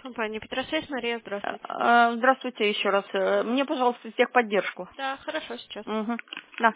Компания Петросвязь, Мария, здравствуйте. Здравствуйте еще раз. Мне, пожалуйста, техподдержку. Да, хорошо, сейчас. Угу. Да.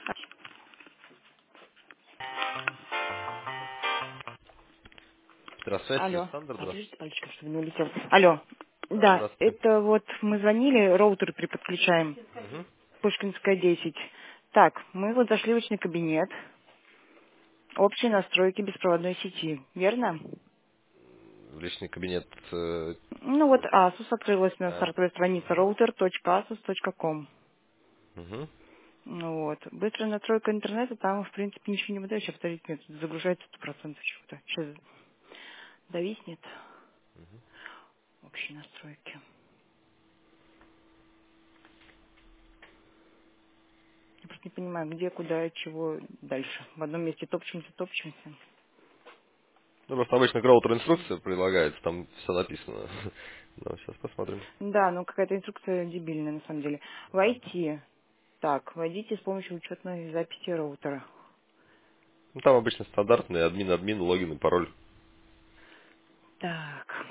Здравствуйте, Алло. Александр, Подождите, здравствуйте. пальчика, чтобы не улетел. Алло. Да, Здравствуйте. это вот мы звонили, роутер приподключаем. Мгм. Пушкинская 10. Так, мы вот зашли в личный кабинет. Общие настройки беспроводной сети. Верно? В личный кабинет. Ну вот Asus открылась на А, стартовой странице router.asus.com. мгм. Ну вот. Быстрая настройка интернета, там, в принципе, ничего не выдает. Сейчас, подождите, нет, загружается 100% чего-то. Сейчас зависнет. Общие настройки. Я просто не понимаю, где, куда, чего дальше. В одном месте топчемся. Ну, просто обычно роутер инструкция прилагается, там все написано. Ну, сейчас посмотрим. Да, ну какая-то инструкция дебильная, на самом деле. Войти. Так, войдите с помощью учетной записи роутера. Ну, там обычно стандартный админ, логин и пароль. Так.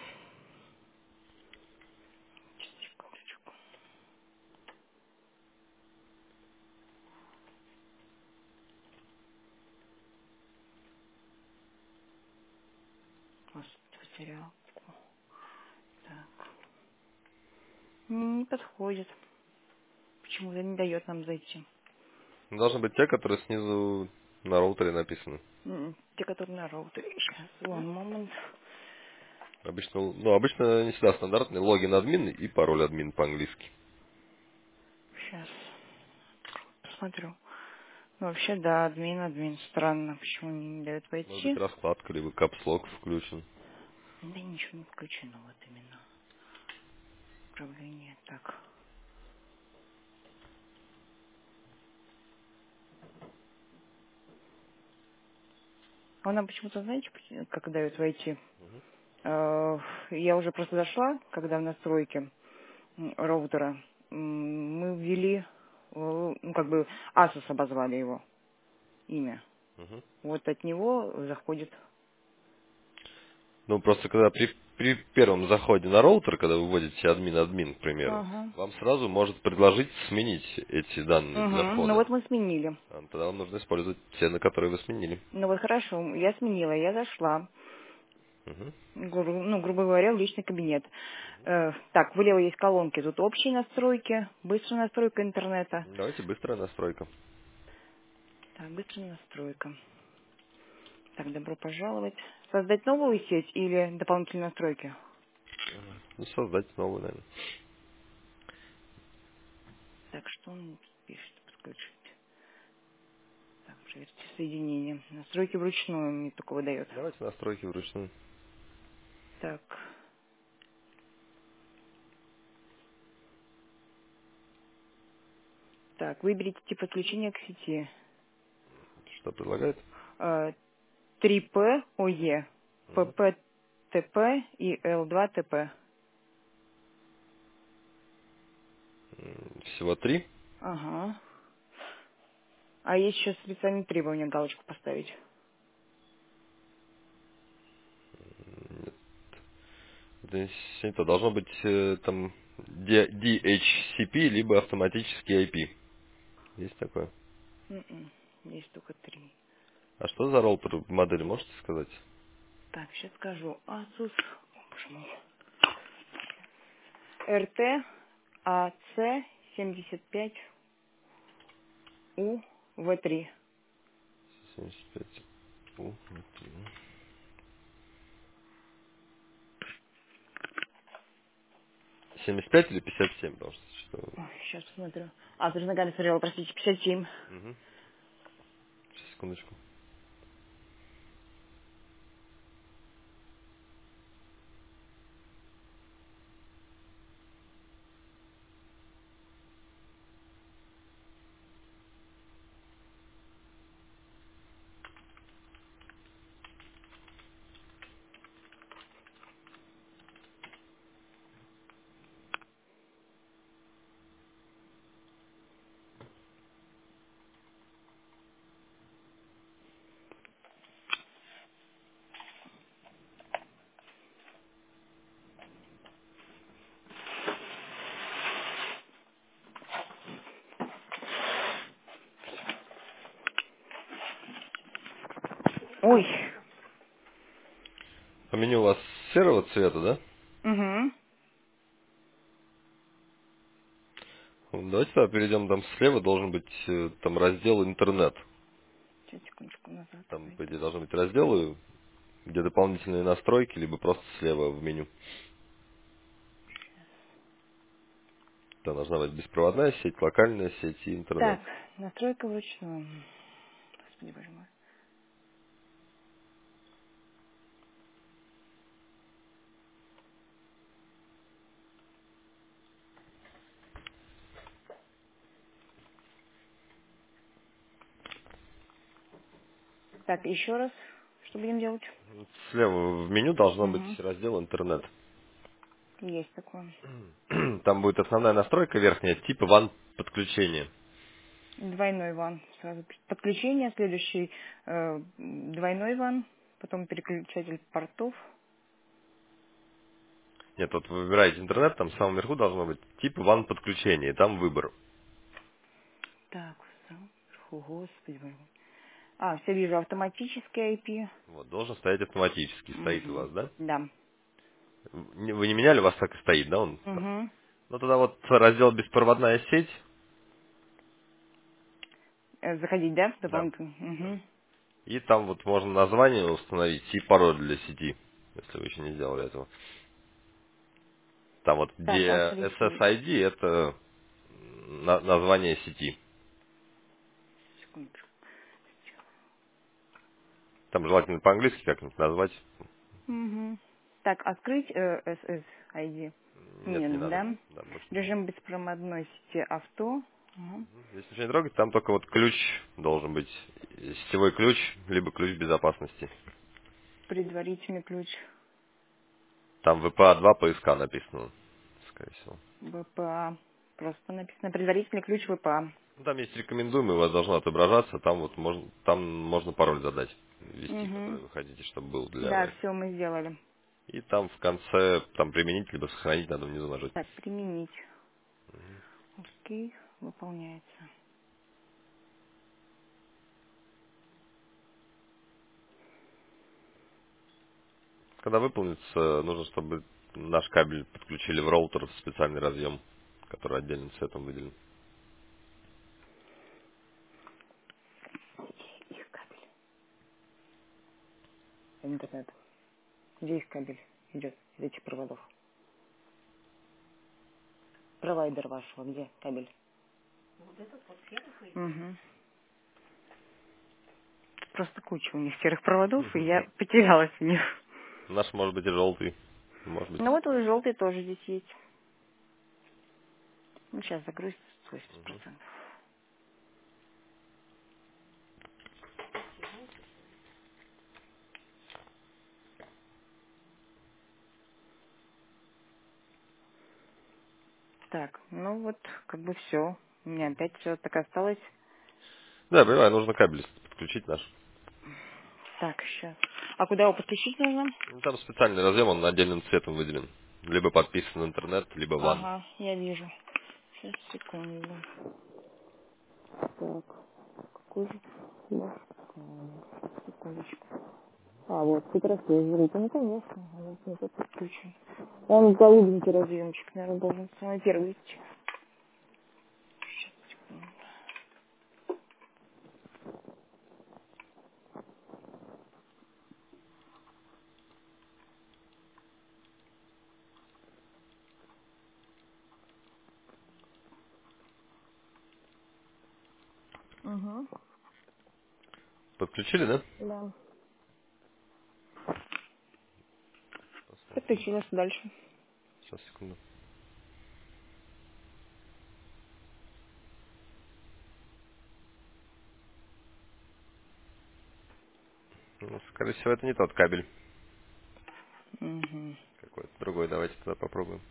Секундочку. Господи, потерял. Так. Не подходит. Почему-то не дает нам зайти. Должны быть те, которые снизу на роутере написаны. Те, которые на роутере. Сейчас, one moment. Обычно не всегда стандартный логин админ и пароль админ по-английски. Сейчас. Посмотрю. Ну, вообще, да, админ. Странно, почему не дает Может быть, войти. раскладка, либо капслок включен. Да ничего не включено, вот именно. Управление. Так. Он нам почему-то, знаете, как дает войти? Я уже просто зашла, когда в настройки роутера. Мы ввели, ну, как бы, Asus обозвали его имя. Мгм. Вот от него заходит. Ну, просто когда при первом заходе на роутер, когда вы вводите админ, к примеру, Ага. вам сразу может предложить сменить эти данные для Угу. Ну входа. вот мы сменили. Тогда вам нужно использовать те, на которые вы сменили. Ну вот хорошо, я сменила, я зашла. Мгм. Ну, грубо говоря, в личный кабинет. Так, влево есть колонки, тут общие настройки, быстрая настройка интернета. Давайте быстрая настройка. Так, быстрая настройка. Так, добро пожаловать. Создать новую сеть или дополнительные настройки? Ну, создать новую, наверное. Так, что он пишет? Подключить. Так, проверьте соединение. Настройки вручную мне только выдает. Давайте настройки вручную. Так. Так, выберите тип подключения к сети. Что предлагает? 3P ОЕ, Мгм. pp ТП и L2 ТП. Всего 3. Ага. А есть еще специальные требования галочку поставить. Это должно быть там DHCP, либо автоматический IP. Есть такое. Есть только 3. А что за роутер модель, можете сказать? Так, сейчас скажу. Asus. О, боже мой. RT AC 75 U V3. 75. У, вот. 75 или 57, потому что... Сейчас посмотрю. А, ты же ногами смотрела, простите, 57. Угу. Сейчас, секундочку. Ой. А меню у вас серого цвета, да? Угу. Давайте тогда перейдем, там слева должен быть там раздел интернет. Сейчас, секундочку назад Там, по пойду. идее, должны быть разделы, где дополнительные настройки, либо просто слева в меню. Там должна быть беспроводная сеть, локальная сеть и интернет. Так, настройка вручную. Господи, боже мой. Так, еще раз. Что будем делать? Слева в меню должно быть Угу. раздел интернет. Есть такое. Там будет основная настройка верхняя, типа WAN подключения. Двойной ван. Сразу подключение, следующий двойной ван, потом переключатель портов. Нет, вот вы выбираете интернет, там в самом верху должно быть типа WAN подключения, и там выбор. Так, фу, господи, боже мой. А, все вижу, автоматический IP. Вот, должен стоять автоматически, стоит у Угу. вас, да? Да. Вы не меняли, у вас так и стоит, да, он? Угу. Ну тогда вот раздел беспроводная сеть. Заходить, да, Да. дополнительно? Да. Угу. И там вот можно название установить и пароль для сети, если вы еще не сделали этого. Там вот Так, где открыть. SSID это название сети. Секундочку. Там желательно по-английски как-нибудь назвать. Угу. Так, открыть SSID. Нет, не Нет, надо. да? Да, больше не надо. Режим беспроводной сети авто. Угу. Здесь ничего не трогать, там только вот ключ должен быть. Сетевой ключ, либо ключ безопасности. Предварительный ключ Там VPA2 поиска написано, скорее всего. ВПА. Просто написано предварительный ключ ВПА. Ну, там есть рекомендуемый, у вас должно отображаться, там можно пароль задать, ввести, Угу. который вы хотите, чтобы был для Да, Wi-Fi. все мы сделали. И там в конце, там применить, либо сохранить надо внизу нажать. Так, применить. Окей, выполняется. Когда выполнится, нужно, чтобы наш кабель подключили в роутер в специальный разъем, который отдельным цветом выделен. Их кабель. Интернет. Где их кабель идет из этих проводов? Провайдер вашего, где кабель? Угу. Просто куча у них серых проводов, и я потерялась в них. Наш может быть и желтый, может быть. Ну вот и желтый тоже здесь есть. Ну, сейчас загрузится 80%. Так, ну вот, как бы все. У меня опять все так осталось. Да, понимаю, нужно кабель подключить наш. Так, сейчас. А куда его подключить нужно? Ну, там специальный разъем, он отдельным цветом выделен. Либо подписан интернет, либо WAN. Ага, я вижу. Сейчас, секунду. Так, какой же? Да. Секундочку. А, вот, как раз я говорю, ну, конечно, вот не тот подключен. Он голубенький разъемчик, наверное, должен самый первый идти. Сейчас, секунду. Угу. Подключили, да? Да. Подключилась дальше. Сейчас, секунду. Ну, скорее всего, это не тот кабель. Угу. Какой-то другой. Давайте тогда попробуем.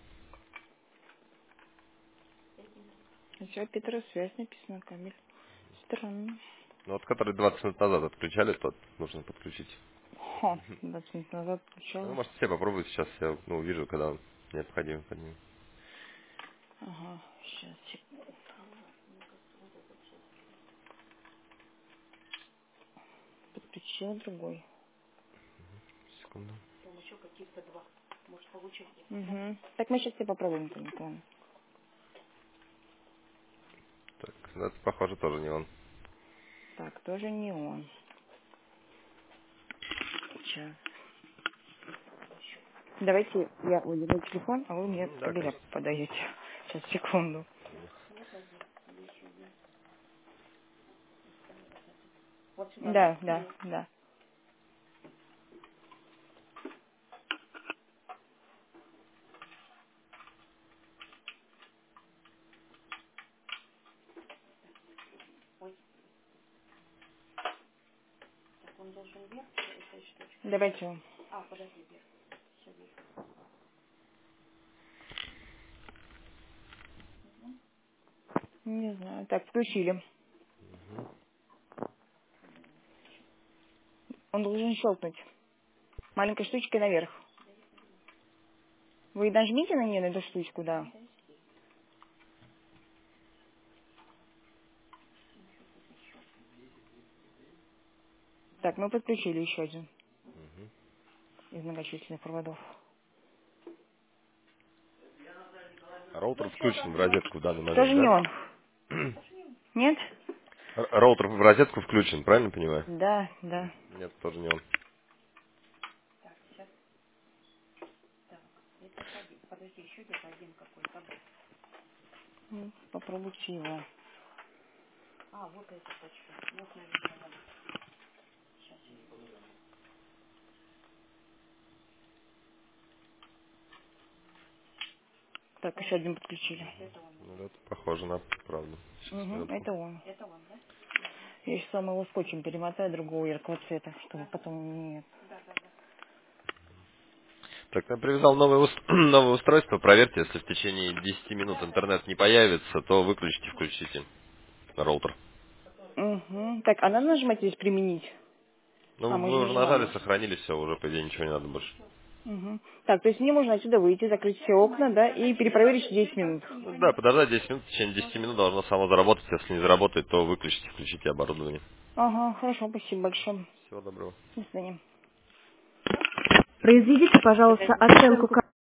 Все, Питера связь написано, кабель. Странно. Ну, вот который 20 минут назад отключали, тот нужно подключить. Хо, 20 минут назад Ну, включала. может, все попробуют сейчас. Я увижу, когда он необходим под ним. Ага, сейчас, секунду. Счет другой. Секунду. Угу. Так мы сейчас все попробуем, Антон. Так, ну, это похоже тоже не он. Так, тоже не он. Сейчас. Давайте я удержу телефон, а вы мне Да, кабеля конечно. подаете. Сейчас, секунду. Да, да, да. Давайте. Не знаю. Так, включили. Он должен щелкнуть. Маленькой штучкой наверх. Вы нажмите на нее, на эту штучку, да. Так, мы подключили еще один из многочисленных проводов. Роутер включен в розетку в данный Тоже момент, не да? он. Нет? Роутер в розетку включен, правильно понимаю? Да, да. Нет, тоже не он. Попробуйте его. Так, еще один подключили. Ну, это похоже на правду. Сейчас, Угу, минутку. это он. Я еще сам его скотчем перемотаю другого яркого цвета, чтобы потом нет. Так, я привязал новое устройство. Проверьте, если в течение 10 минут интернет не появится, то выключите, включите роутер. Угу. Так, а надо нажимать здесь применить? А, Ну, мы же вы уже нажали, нажимали. сохранили все, уже, по идее, ничего не надо больше. Угу. Так, то есть мне можно отсюда выйти, закрыть все окна, да, и перепроверить 10 минут. Ну, да, подождать 10 минут, в течение 10 минут должно само заработать. Если не заработает, то выключите, включите оборудование. Ага, хорошо, спасибо большое. Всего доброго. До свидания. Произведите, пожалуйста, оценку